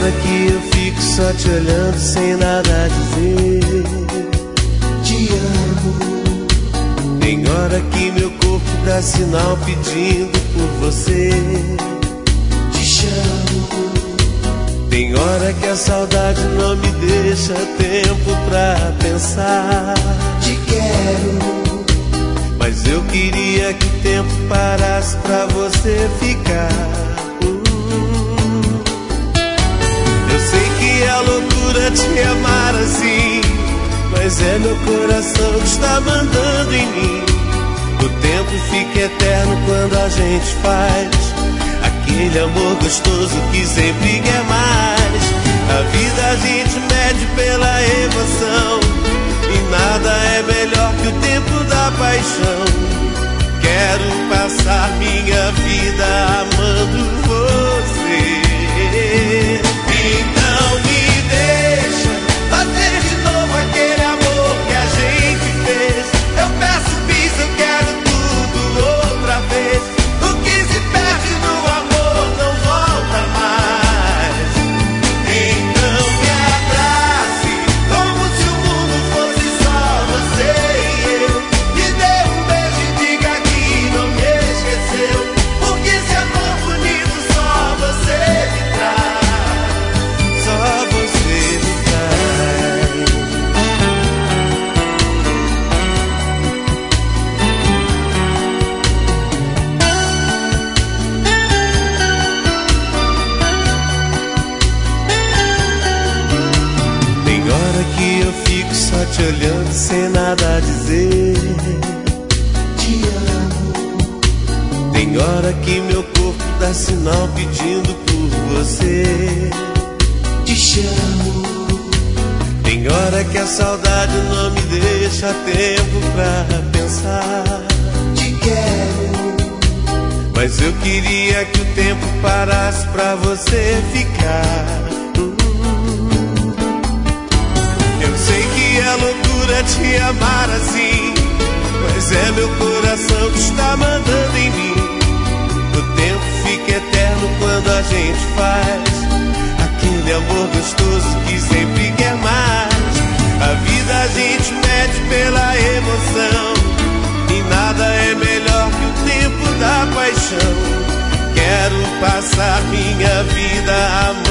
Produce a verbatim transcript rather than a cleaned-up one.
hora que eu fico só te olhando sem nada a dizer. Te amo. Tem hora que meu corpo dá sinal pedindo por você. Te chamo. Tem hora que a saudade não me deixa tempo pra pensar. Te quero. Mas eu queria que o tempo parasse pra você ficar. hum. Eu sei que é loucura te amar assim, mas é meu coração que está mandando em mim. O tempo fica eterno quando a gente faz aquele amor gostoso que sempre quer mais. A vida a gente mede pela emoção, e nada é melhor que o tempo da paixão. Quero passar minha vida amando você. Então me deixa fazer de novo aquele amor que a gente fez. Eu peço bis, eu quero tudo outra vez. O que se perde no amor não volta mais. Então me abrace como se o mundo fosse só você e eu. Me dê um beijo e diga que não me esqueceu. Porque esse amor bonito só você me traz. Só você me traz. Tem hora que eu fico só te olhando sem nada a dizer. Te amo. Tem hora que meu corpo dá sinal pedindo por você. Te chamo. Tem hora que a saudade não me deixa tempo pra pensar. Te quero. Mas eu queria que o tempo parasse pra você ficar. Eu sei que é loucura te amar assim, mas é meu coração que está mandando em mim. O tempo fica eterno quando a gente faz aquele amor gostoso que sempre quer mais. A vida a gente mede pela emoção, e nada é melhor que o tempo da paixão. Quero passar minha vida amando